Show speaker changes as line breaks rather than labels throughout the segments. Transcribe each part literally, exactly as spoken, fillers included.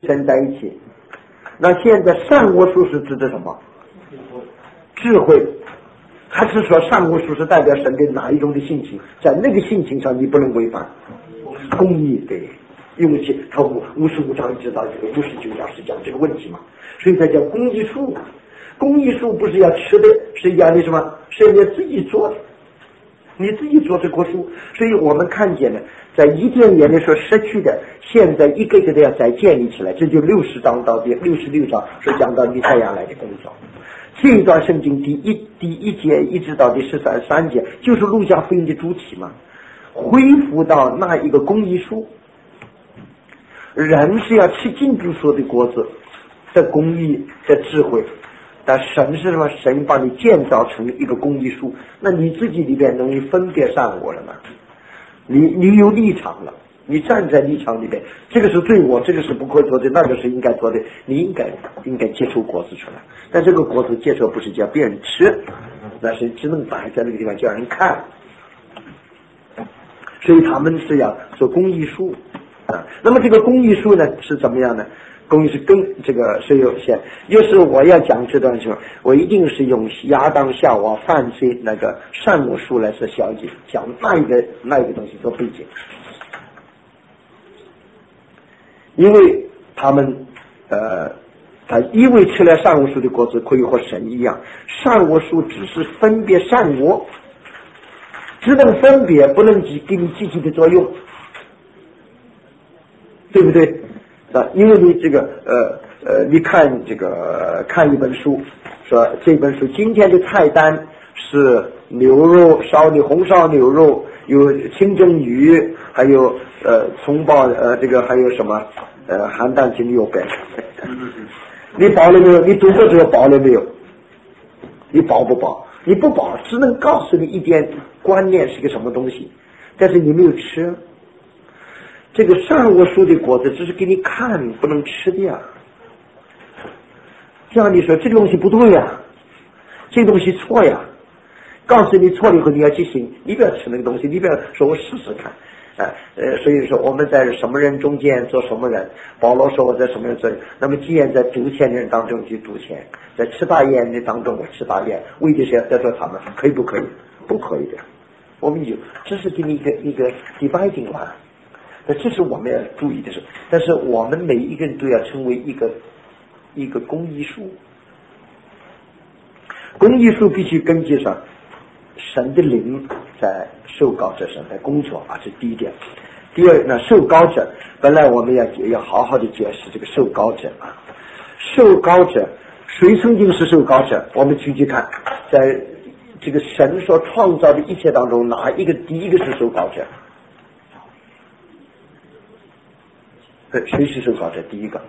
神在一起。那现在善恶树是指的什么？智慧，还是说善恶树是代表神的哪一种的性情？在那个性情上你不能违反公义，对，因为其他五五十五章一直到这个五十九章是讲这个问题嘛，所以才叫公义树。公益树不是要吃的，是要你什么？是要自己做的，你自己做这棵树。所以我们看见了，在伊甸园的时候失去的，现在一个一个的要再建立起来。这就六十章到第六十六章是讲到弥赛亚来的工作。这一段圣经第一第一节一直到第十三三节，就是路加福音的主体嘛，恢复到那一个公益树。人是要吃进主所的果子的公益的智慧。但神是什么？神把你建造成一个公益树，那你自己里边能分别善恶了吗？你你有立场了，你站在立场里边，这个是对我，这个是不可做的，那个是应该做的，你应该应该结出果子出来。但这个果子结出不是叫别人吃，那是只能摆在那个地方叫人看。所以他们是要做公益树啊。那么这个公益树呢是怎么样呢？公益是跟这个是有限，就是我要讲这段时候，我一定是用亚当夏娃犯罪那个善恶树来做小解，讲那一个那一个东西做背景，因为他们呃，他因为吃了善恶树的果子可以和神一样，善恶树只是分别善恶，只能分别，不能给你积极的作用，对不对？啊，因为你这个呃呃，你看这个看一本书，说这本书今天的菜单是牛肉烧的红烧牛肉，有清蒸鱼，还有呃葱爆呃这个还有什么呃咸蛋鸡肉饼。你饱了没有？你读过这个饱了没有？你饱不饱？你不饱，只能告诉你一点观念是个什么东西，但是你没有吃。这个善恶树的果子只是给你看，不能吃的呀。这样你说这个东西不对呀，这个东西错呀，告诉你错了以后你要记醒，你不要吃那个东西，你不要说我试试看。哎呃，所以说我们在什么人中间做什么人。保罗说我在什么人做，那么既然在赌钱的人当中去赌钱，在吃大烟的当中我吃大烟，为的是要得罪他们，可以不可以？不可以的。我们就这是给你一个一个 dividing 了。那这是我们要注意的事，但是我们每一个人都要成为一个一个公益树。公益树必须根据上神的灵在受膏者上在工作啊，这是第一点。第二呢，受膏者本来我们要要好好的解释这个受膏者啊，受膏者谁曾经是受膏者？我们继续看，在这个神所创造的一切当中，哪一个第一个是受膏者？谁是受膏者？第一个，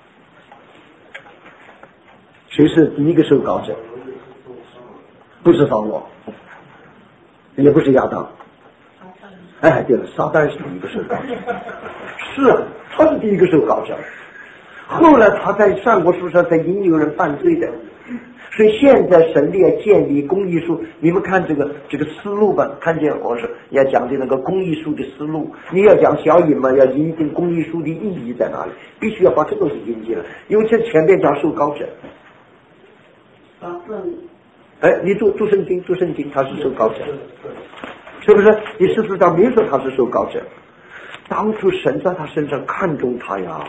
谁是第一个受膏者？不是扫罗，也不是亚当。哎，对了，撒旦是第一个受膏者，是啊，他是第一个受膏者。后来他在善恶树上才引诱人犯罪的，所以现在神力要建立公益树，你们看这个这个思路吧，看见我说要讲的那个公益树的思路，你要讲小引嘛，要引进公益树的意义在哪里，必须要把这东西引进了，因为这前面讲受膏者。啊，哎，你读读圣经，读圣经，他是受膏者，是不是？你是不是到明说他是受膏者？当初神在他身上看中他呀。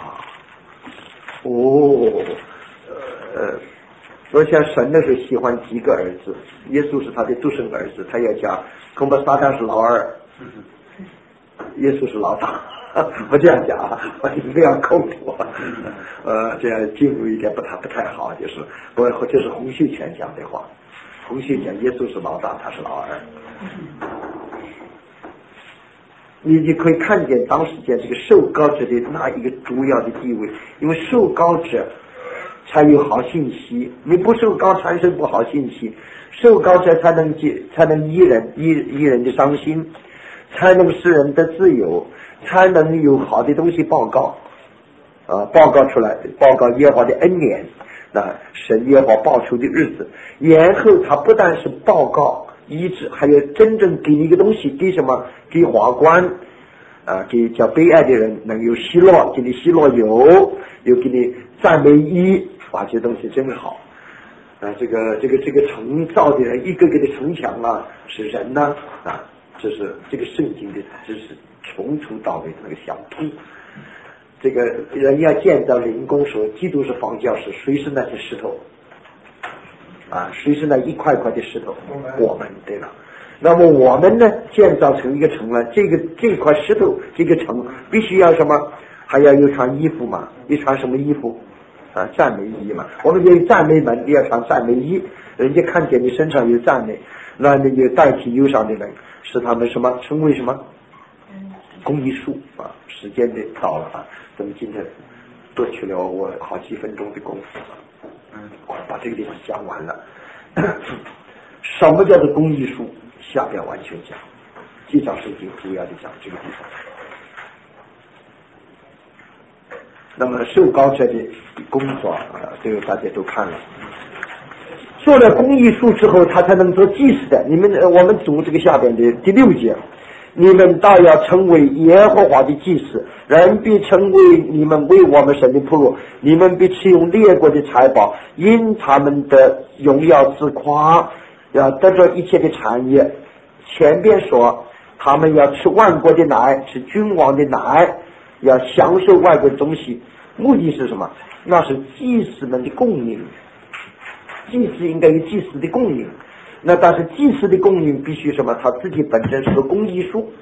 哦，呃，我想神那时候喜欢几个儿子，耶稣是他的独生儿子，他要讲恐怕撒旦是老二，耶稣是老大，我这样讲啊，我不要扣我，呃，这样进入一点不太不太好，就是我这是洪秀全讲的话，洪秀讲耶稣是老大，他是老二。你你可以看见当时间这个受膏者的那一个主要的地位，因为受膏者才有好信息，你不受膏产生不好信息，受膏者才能解才能医人医医人的伤心，才能使人的自由，才能有好的东西报告啊，报告出来，报告耶和华的恩典，那神耶和华报仇的日子，然后他不但是报告医治，还有真正给你一个东西，给什么？给法官， 啊，给叫悲哀的人能有喜乐，给你喜乐油，又给你赞美衣，哇，这东西真好。啊，这个这个这个城造的人，一个个的城墙啊，是人呢 啊, 啊，这是这个圣经的知识从头到尾的那个相通。这个人要建造灵宫说，基督是房教师，谁是那些石头？啊，谁是那一块块的石头？我们，对了。那么我们呢，建造成一个城了，这个这块石头，这个城必须要什么？还要有穿衣服嘛？你穿什么衣服？啊，赞美衣嘛。我们有赞美门，你要穿赞美衣，人家看见你身上有赞美，那你就代替忧伤的人，使他们什么？成为什么？公益树啊！时间得到了啊，咱们今天夺取了我好几分钟的功夫，嗯，把这个地方讲完了。什么叫做公益树？下边完全讲，这章圣经主要的讲这个地方。那么受膏者的工作啊，这个大家都看了。做了公益树之后，他才能做祭司的。你们我们读这个下边的第六节，你们倒要成为耶和华的祭司，人必成为你们为我们神的仆人，你们必吃用列国的财宝，因他们的荣耀自夸，要得着一切的产业。前边说他们要吃万国的奶，吃君王的奶，要享受外国的东西，目的是什么？那是祭司们的供应，祭司应该有祭司的供应。那但是祭司的供应必须什么？他自己本身是个公益树。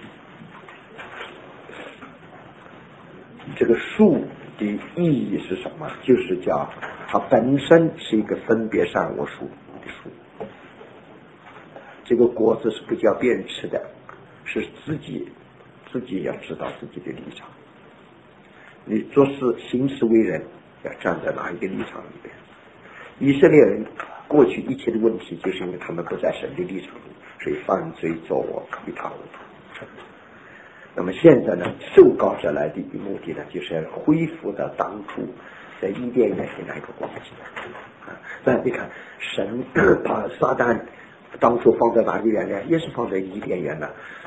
这个树的意义是什么？就是叫它本身是一个分别善恶树的树。这个果子是不叫别人吃的，是自己自己要知道自己的立场。你做事行事为人要站在哪一个立场里边？以色列人过去一切的问题，就是因为他们不在神的立场里，所以犯罪作恶一塌糊涂。那么现在呢，受膏者来的目的呢，就是要恢复到当初在伊甸园的那个光景。啊，那你看，神把撒旦当初放在哪个园呢？也是放在伊甸园呢。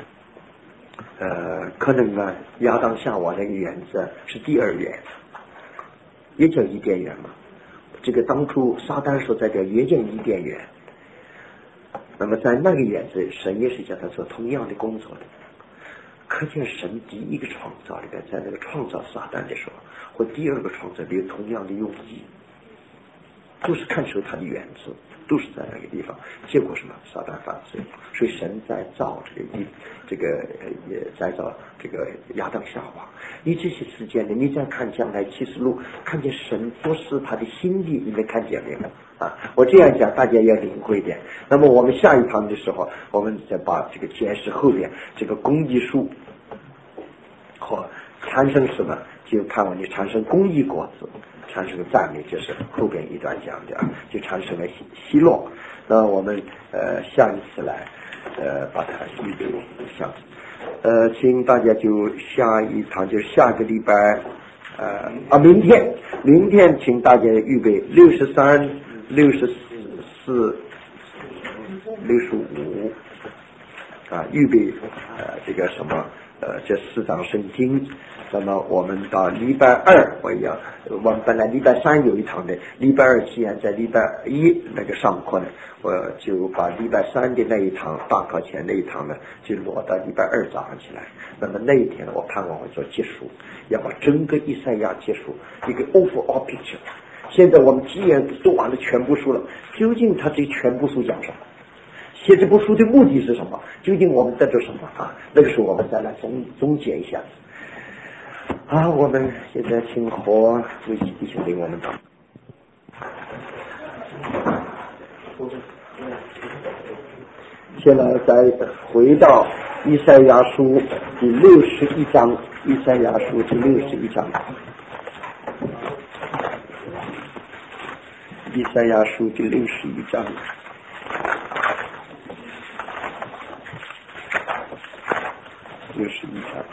呃，可能呢，亚当夏娃那个园子是第二园，也叫伊甸园嘛。这个当初撒旦所在的也叫伊甸园。那么在那个园子，神也是叫他做同样的工作的。可见神第一个创造里边，在那个创造撒旦的时候，或第二个创造里有同样的用意，都是看出他的原则，都是在那个地方。结果什么？撒旦犯罪，所以神在造这个一这个也在造这个亚当夏娃。你这些时间呢，你再看将来启示录，看见神做事他的心意，你们看见没有啊？我这样讲，大家要领会一点。那么我们下一堂的时候，我们再把这个解释后边这个公益树和产生什么，就看我你产生公益果子，产生赞美，就是后边一段讲的，就产生了希洛。那我们呃下一次来呃把它预备下。呃，请大家就下一堂，就下个礼拜，呃啊，明天，明天请大家预备六十三、六十四、六十五，啊，预备呃这个什么呃这四章圣经。那么我们到礼拜二，我要我们本来礼拜三有一堂的，礼拜二既然在礼拜一那个上课呢，我就把礼拜三的那一堂大考前那一堂呢，就挪到礼拜二早上起来。那么那一天我盼望会做结束，要把整个以赛亚结束一个 overall picture。现在我们既然读完了全部书了，究竟他这全部书讲什么？写这部书的目的是什么？究竟我们得着什么啊？那个时候我们再来总总结一下。啊，我们现在请何为基弟兄领我们祷。现在再回到以赛亚书第六十一章，以赛亚书第六十一章，以赛亚书第六十一章。六十一章。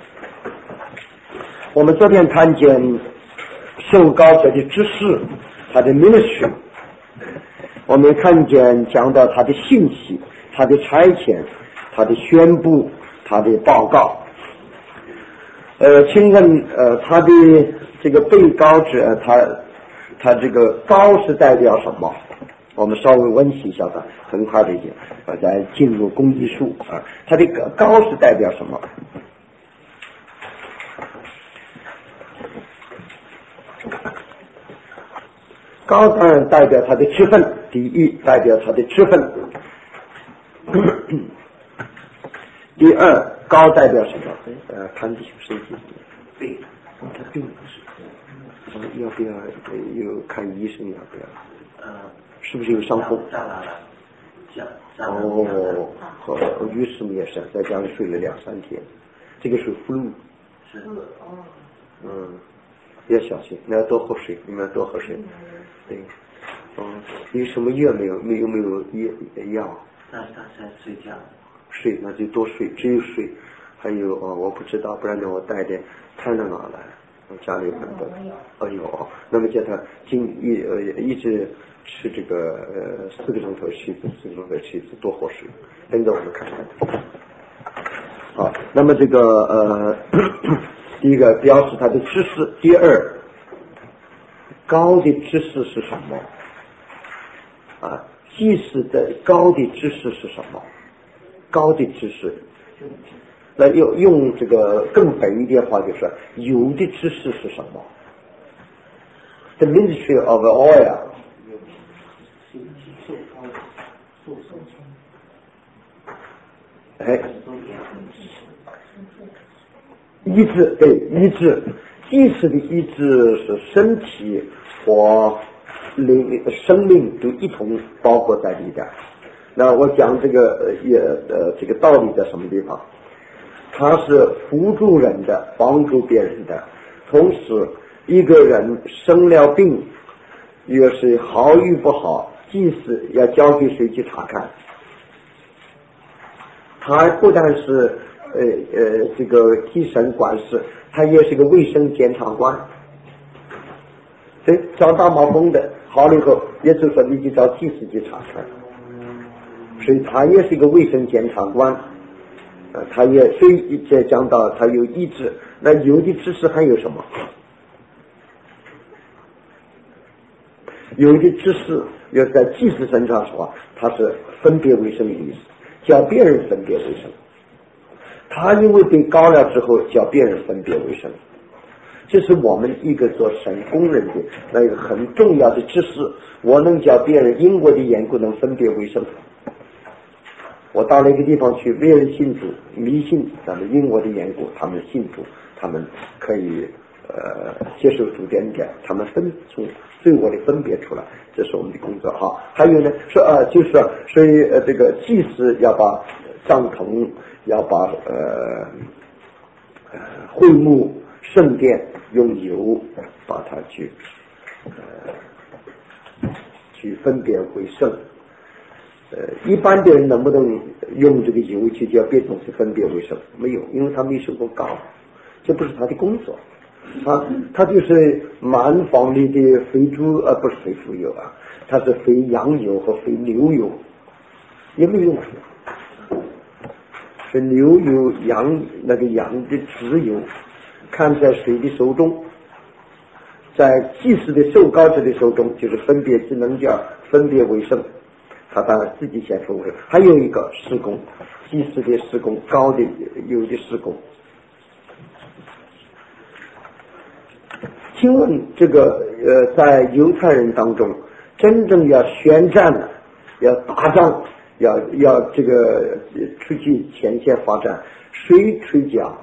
我们昨天看见受膏者的指示，他的 ministry， 我们看见讲到他的信息，他的差遣，他的宣布，他的报告。 呃，请问呃，他的这个被告者，他他这个高是代表什么？我们稍微温习一下吧，很快的一点，呃，再进入公益数啊。他的高是代表什么？高当然代表他的职分，第一代表他的职分。第二，高代表什么？呃，看地球身体病，他病不是，要不要有看医生？要不要？呃，是不是有伤风？哦，好，于是也是在家里睡了两三天，这个是 flu。是哦。嗯，要小心，你要多喝水，你们要多喝水。对，嗯，有什么药没有？没有没有药药？那他在睡觉。睡那就多睡，只有睡。还有哦，我不知道，不然呢我带点泰诺拿来，我家里有很多。哎呦，那么叫他经一呃一直吃这个呃四个钟头吃一次，四个钟头吃一次，多喝水。跟着我们看看。好，那么这个呃第一个表示他的知识，第二高的知识是什么？啊，即使的高的知识是什么？高的知识，那用用这个更北一点话就是有的知识是什么 ？The Ministry of Oil， 哎，医治对医治，即使的医治是身体和灵生命都一同包括在里边。那我讲这个也呃这个道理在什么地方？它是辅助人的，帮助别人的。同时，一个人生了病，越是好与不好，即使要交给谁去查看。他不但是呃呃这个替身管事，他也是个卫生检察官。对，找大麻风的好了以后，也就是说你就找技师去查看。所以他也是一个卫生检察官，呃，他也所以在讲到他有意志，那有的知识还有什么？有的知识要在技师身上说，他是分别为圣的意思，教别人分别为圣。他因为被高了之后，教别人分别为圣，这是我们一个做神工人的那个很重要的知识。我能教别人因我的缘故能分别为圣。我到了一个地方去，别人信主迷信，咱们因我的缘故，他们信主，他们可以呃接受主的恩典，他们分从对我的分别出来，这是我们的工作哈。还有呢，说啊，就是说，所以呃这个祭司要把帐篷，要把呃呃会幕圣殿用油把它去呃去分别为圣。呃，一般的人能不能用这个油去叫别东西分别为圣？没有，因为他没受过膏，这不是他的工作。他他就是蛮房里的肥猪，呃，不是肥猪油啊，他是肥羊油和肥牛油，也没用处。是牛油、羊那个羊的脂油，看在谁的手中，在祭司的受膏者的手中，就是分别只能叫分别为圣。他当然自己先分为，还有一个施工，祭司的施工，高的有的施工。请问这个呃，在犹太人当中，真正要宣战、要打仗、要要这个出去前线发展，谁吹角？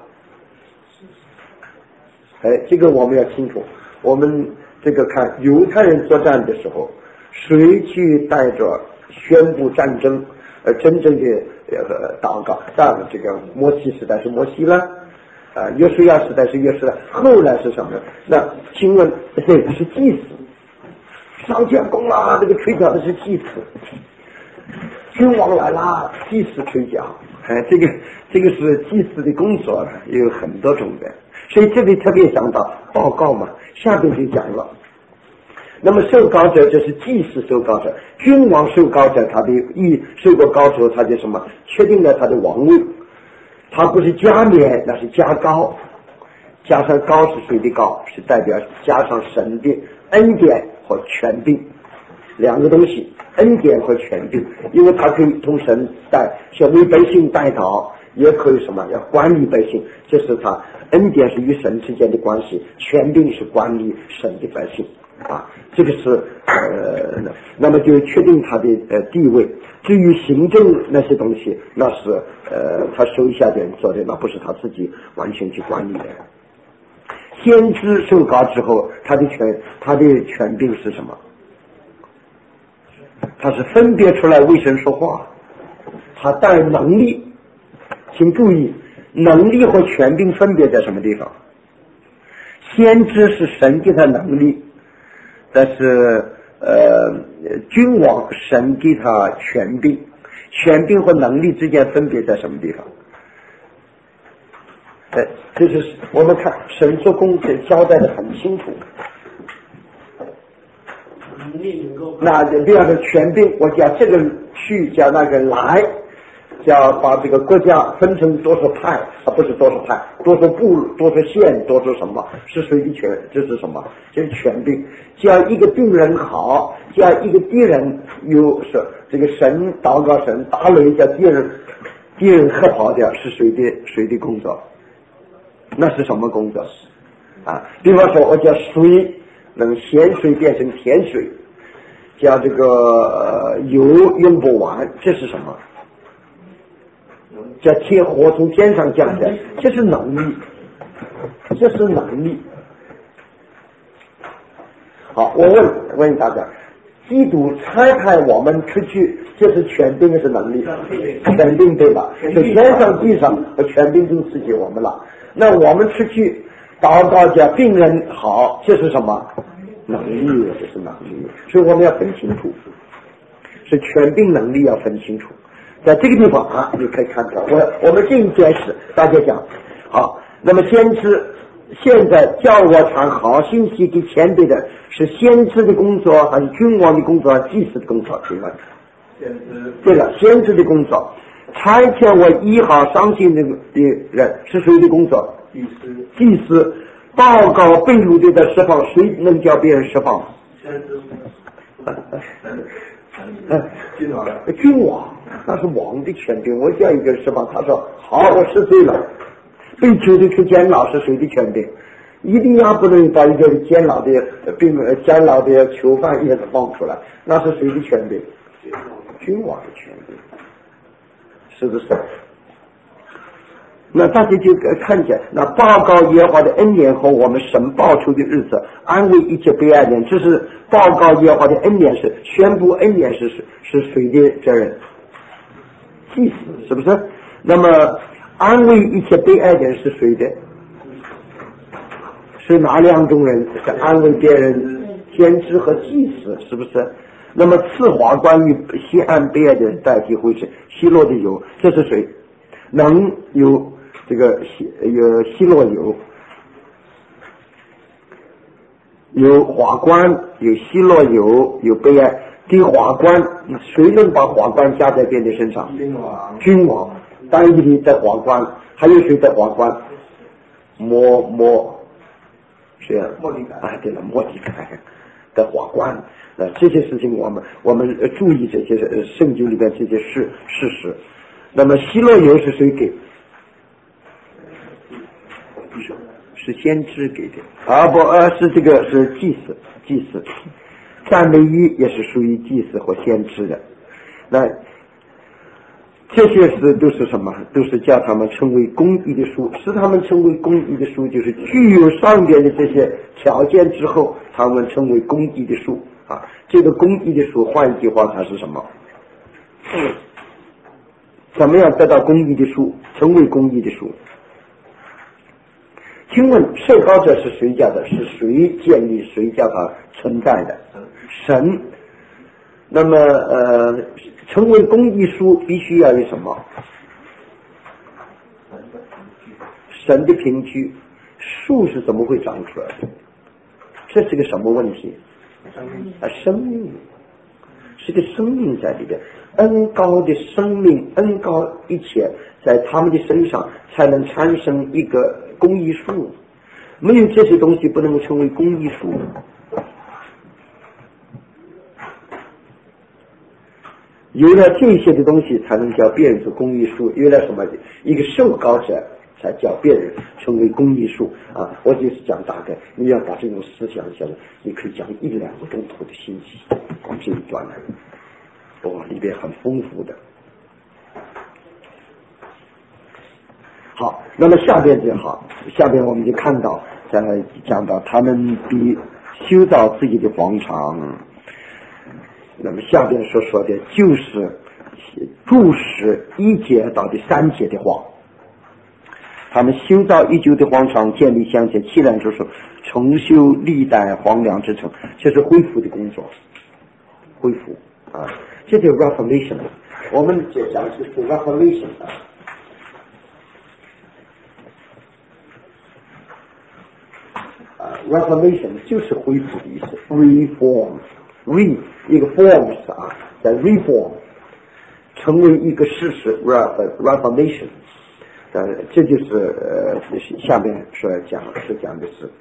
哎，这个我们要清楚。我们这个看犹太人作战的时候，谁去带着宣布战争，呃，真正的呃祷告，但这个摩西时代是摩西了，啊、呃，约书亚时代是约书亚，后来是什么？那请问这个是祭司，上建功啦，这个吹角的是祭司，君王来啦，祭司吹角，哎，这个这个是祭司的工作，有很多种的，所以这里特别讲到报告嘛，下边就讲了。那么受膏者就是祭司受膏者，君王受膏者，他的一受过膏之后，他就什么确定了他的王位，他不是加冕，那是加高。 加上高是谁的高？是代表加上神的恩典和权柄两个东西，恩典和权柄，因为他可以同神带想为百姓带祷，也可以什么要管理百姓，这是他恩典是与神之间的关系，权柄是管理神的百姓啊，这个是呃，那么就确定他的呃地位。至于行政那些东西，那是呃他手下的人做的，那不是他自己完全去管理的。先知受膏之后，他的权他的权柄是什么？他是分别出来为神说话，他带能力。请注意，能力和权柄分别在什么地方？先知是神给他能力，但是呃，君王神给他权柄，权柄和能力之间分别在什么地方？呃，这是我们看神做工作交代的很清楚。那这样的权柄，我叫这个去，叫那个来，叫把这个国家分成多少派，啊不是多少派，多少部，多少县，多少什么，是谁的权？这是什么？这是权柄。叫一个病人好，叫一个敌人有是这个神祷告神打雷，叫敌人敌人喝跑掉，是谁的谁的工作？那是什么工作啊？比方说我叫水能咸水变成甜水，叫这个、呃、油用不完，这是什么？叫天火从天上降下来，这是能力，这是能力。好，我问问大家，基督差派我们出去，这是权柄还是能力？权柄对吧？是天上地上和权柄都赐给我们了。那我们出去祷告叫病人好，这是什么？能力，这是能力。所以我们要分清楚，是权柄能力要分清楚。在这个地方啊，你可以看到，我我们这一件事，大家讲好。那么先知现在叫我传好信息给前辈的，是先知的工作，还是君王的工作，还是祭司的工作？请问？先知。对了，先知的工作。差遣我医好伤心的人是谁的工作？祭司。祭司报告被掳的的释放，谁能叫别人释放？先知。君王，君王那是王的权柄。我叫一个释放，他说好，我失罪了，被囚的去监牢是谁的权柄？一定要不能把一个监牢的并监牢的囚犯也放出来，那是谁的权柄？君王的权柄，是不是？那大家就看见，那报告耶和华的恩典和我们神报出的日子，安慰一切悲哀的人，这是报告耶和华的恩典，是宣布恩典是是谁的责任？祭司，是不是？那么安慰一切悲哀的人是谁的？是哪两种人？是安慰别人，先知和祭司，是不是？那么次华关于西安悲哀的人代替会是希洛的油，这是谁？能有这个希有希洛油，有华冠，有希洛油，有悲哀。第华冠，谁能把华冠加在别人的身上？君王。君王，单一的在华冠，还有谁在华冠？摩摩，谁啊？莫迪凯。哎，对了，莫迪凯的华冠。呃，这些事情我们我们注意这些呃圣经里边这些事事实。那么希洛油是谁给？是是先知给的啊不呃是这个是祭司祭司，赞美语也是属于祭司或先知的。那这些事都是什么？都是叫他们成为公义的书，使他们成为公义的书，就是具有上边的这些条件之后，他们成为公义的书啊。这个公义的书，换一句话，它是什么？嗯怎么样得到公义的书，成为公义的书？请问受膏者是谁叫的？是谁建立谁叫他存在的？神。那么呃，成为公义书必须要有什么？神的凭据。树是怎么会长出来的？这是个什么问题？啊，生命，是个生命在里边。恩高的生命，恩高一切在他们的身上才能产生一个公益树。 没有这些东西不能够成为公益数。有了这些的东西才能叫别人做公益数，有了什么一个受膏者才叫别人成为公益数啊！我就是讲大概，你要把这种思想下来，你可以讲一两个钟头的信息，光这一段呢，哇，里边很丰富的。好，那么下边就好，下边我们就看到，在讲到他们比修造自己的皇场。那么下边所说的就是注释一节到第三节的话，他们修造已久的皇场，建立乡间，期然就是重修历代荒凉之城，这是恢复的工作，恢复啊，这叫 reformation。我们这讲的是 reformation 啊 ，reformation 就是恢复的意思 ，reform。re 一个 forms 啊，在 reform 成为一个事实 reformation， 呃，这就是呃下面所讲是讲的是，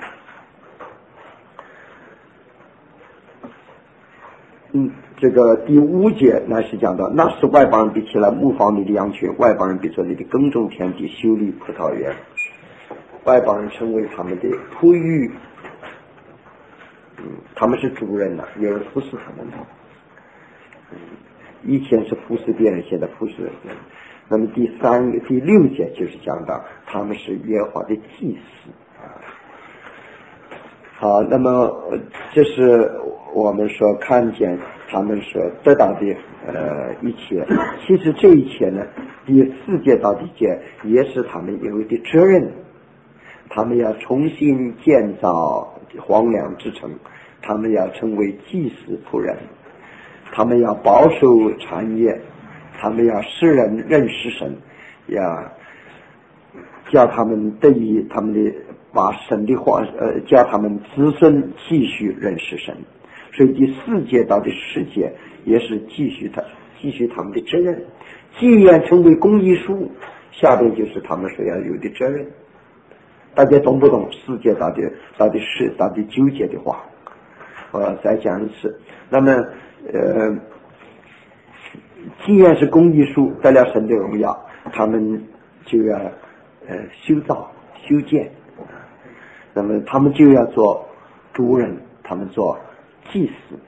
嗯，这个第五节那是讲到，那是外邦人比起来牧放你的羊群，外邦人比作你的耕种田地，修理葡萄园，外邦人成为他们的仆役。嗯，他们是主人呐、啊，有人服侍他们的。嗯，以前是服侍别人，现在服侍人。那么第三个、第六节就是讲到他们是耶和华的祭司啊。好，那么这是我们所看见他们所得到的呃一切。其实这一切呢，第四节到第节也是他们有的责任。他们要重新建造荒凉之城，他们要成为祭司仆人，他们要保守产业，他们要使人认识神，要叫他们得以他们的把神的话呃叫他们子孙继续认识神。所以第四节到第十节也是继续他继续他们的责任。既然成为公益数，下边就是他们所要有的责任。大家懂不懂四节到底到底是到底九节的话？我再讲一次。那么呃，既然是公益数得了神的荣耀，他们就要呃修造修建，那么他们就要做主人，他们做祭司，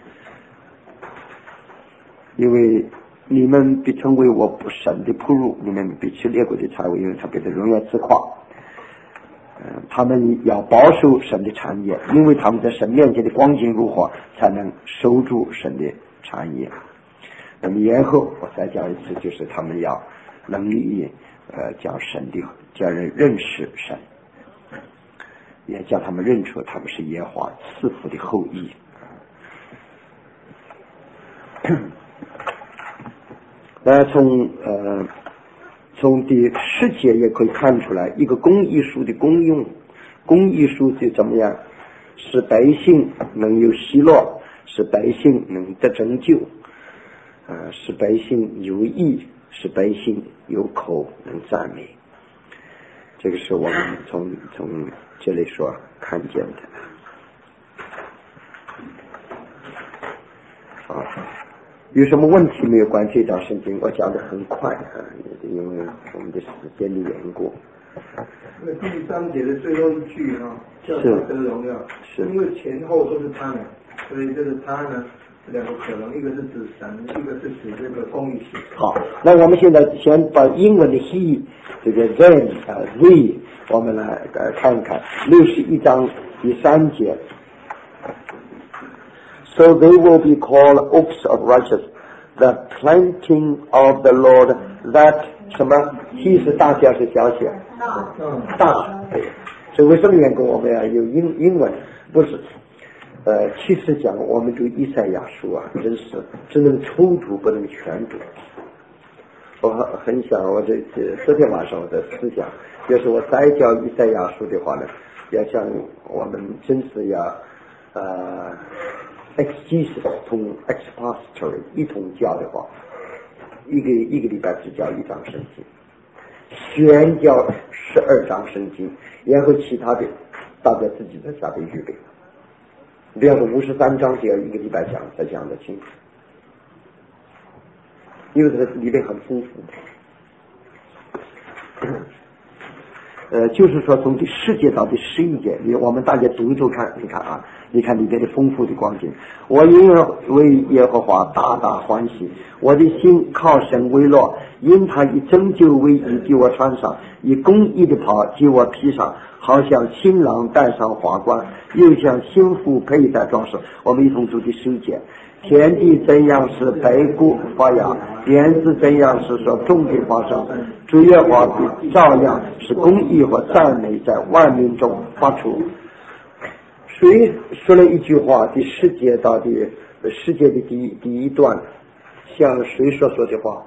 因为你们必成为我不神的仆役，你们必吃列国的财物，因为他给的荣耀自夸。他们要保守神的产业，因为他们在神面前的光景如何，才能守住神的产业。那么然后我再讲一次，就是他们要能力呃叫神的叫人认识神，也叫他们认出他们是耶和华赐福的后裔。那从呃从第十节也可以看出来，一个公益书的功用，公益书就怎么样，使百姓能有喜乐，使百姓能得拯救，呃，使百姓有益，使百姓有口能赞美。这个是我们从从这里所看见的。好，有什么问题没有关这段圣经？我讲得很快啊，因为我们的时间的缘故。
那第三节的最后一句啊，叫他得荣耀，是因为前后都是他呢，所以这个他呢，两个可能，一个是指神，一个是指这个公义性。
好，那我们现在先把英文的 he 这个 then 啊 they 我们来呃看一看六十一章第三节。So they will be called oaks of righteousness, the planting of the Lord. That 什么 he 是大写是小写？大。对，所以为什么缘故我们要有英英文？不是，呃，其实讲我们读以赛亚书啊，真是只能抽读不能全读。我很想，我这这昨天晚上我的思想，要是我再教以赛亚书的话呢，要像我们真是要呃。exegesis 同 expository 一同教的话，一个一个礼拜只教一章圣经， 宣教十二章圣经，然后其他的大家自己在下边预备。比方说五十三章就要一个礼拜讲才讲得清楚，因为这个里面很丰富。呃，就是说从第十节到第十一节，我们大家读一读看，你看啊，你看里面的丰富的光景。我因为耶和华大大欢喜，我的心靠神为乐，因他以拯救为衣给我穿上，以公义的袍给我披上，好像新郎戴上华冠，又像新妇佩戴装饰。我们一同读第十一节。天地怎样是白骨发芽，莲子怎样是说种的发生，主耶和华的照亮是公义和赞美在万民中发出。谁说了一句话？第十节到第十节的第一第一段，向谁说说的话？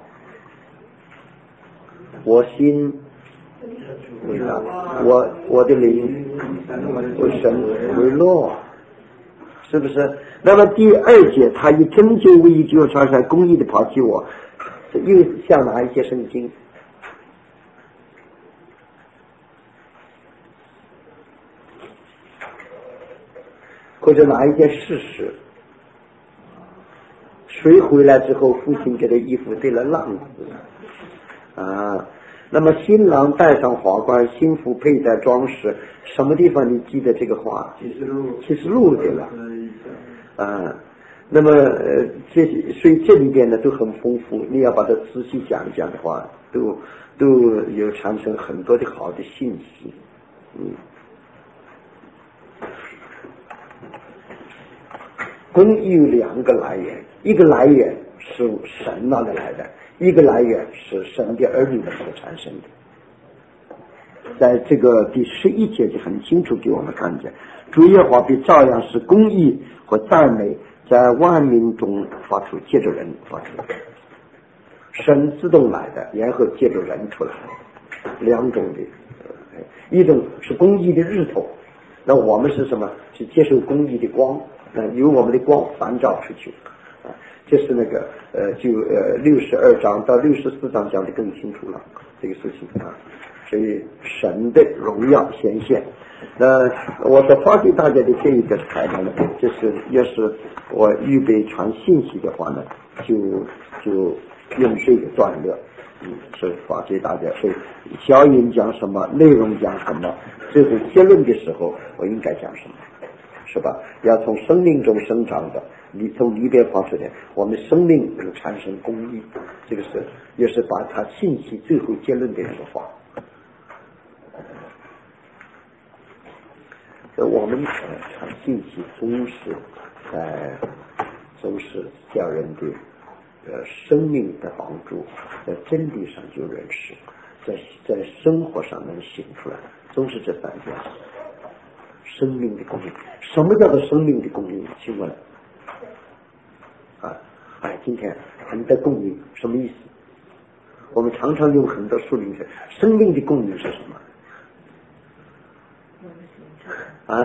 我心为了我我的灵为神为乐，是不是？那么第二节，他以拯救为衣给我穿上，公义的袍给我，又像哪一些圣经？或者哪一件事实？谁回来之后，父亲给的衣服对了浪子啊？那么新郎戴上华冠，新妇佩戴装饰，什么地方你记得这个话？启示录，启示录对了。啊，那么呃，这所以这里边呢都很丰富，你要把它仔细讲一讲的话，都都有产生很多的好的信息。嗯，公义有两个来源，一个来源是神那里来的，一个来源是神的儿女们所产生的。在这个第十一节就很清楚给我们看见，主耶和华必照样是公义和赞美在万民中发出，借着人发出，神自动来的，然后借着人出来，两种的，一种是公义的日头，那我们是什么？是接受公义的光，那由我们的光反照出去啊，这是那个呃就呃六十二章到六十四章讲的更清楚了这个事情啊。所以神的荣耀显现。那我所发给大家的这一个材料呢，就是要是我预备传信息的话呢，就就用这个段落，嗯，是发给大家。所以小音讲什么，内容讲什么，最后结论的时候我应该讲什么，是吧？要从生命中生长的，你从里边发出来，我们生命能产生公义，这个是也是把它信息最后结论的说话。我们传信息总是在总是叫人的呃生命的帮助，在真理上就认识，在在生活上能行出来，总是这三件事。生命的供应，什么叫做生命的供应？请问啊，哎，今天很多供应什么意思？我们常常用很多术语，生命的供应是什么？啊，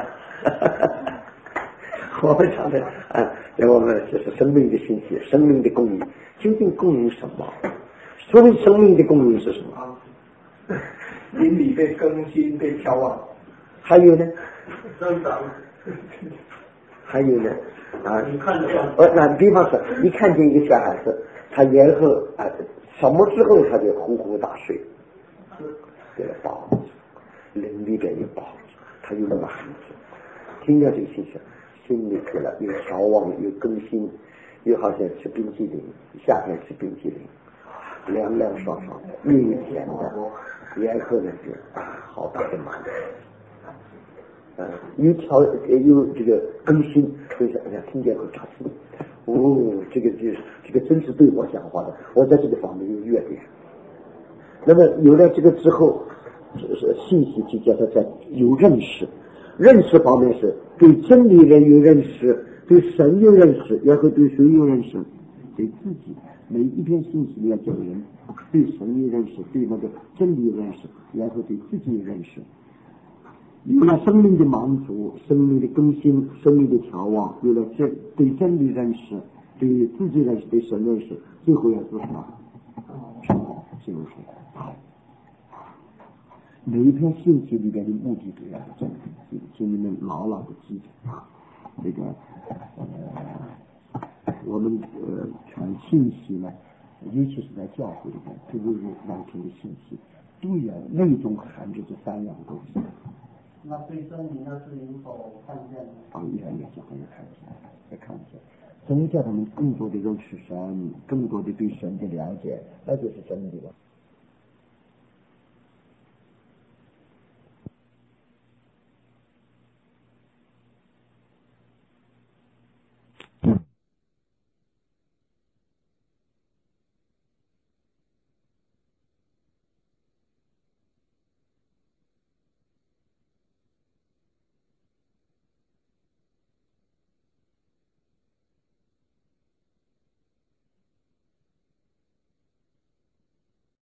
我们常常啊，我们就是生命的信息，生命的供应，究竟供应什么？所谓生命的供应是什么？
邻里被更新、被调往，
还有呢？
增长，
还有呢？啊，
你看见？
呃，那比方说，你看见一个小孩子，他然后啊，什么之后他就呼呼大睡，给他抱，灵里边有抱。他有满足，听到这个信息，心里去了，有调望，有更新，又好像吃冰淇淋，夏天吃冰淇淋，凉凉爽爽的，又有甜的，然后呢就啊，好大的满足，呃，有调有这个更新，所以哎呀，听见会扎心，哦，这个就是这个真是对我讲话的，我在这个方面有弱点。那么有了这个之后。就是信息就叫他在有认识，认识方面是对真理人有认识，对神有认识，然后对谁有认识？对自己。每一篇信息要叫人对神有认识，对那个真理有认识，然后对自己有认识。有了生命的满足，生命的更新，生命的调望，有了这对真理认识，对自己认识，对神认识，最后要做什么？什么？进入生活。 每一篇信息里边的目的都要请请你们牢牢的记住啊，这个呃我们呃传信息呢，尤其是在教会里面，特别是两天的信息，都要内中含着这三样东西。
那对真理要是有所看见呢？
啊，也也是很有看见，也看见。真叫他们更多的认识神，更多的对神的了解，那就是真理了。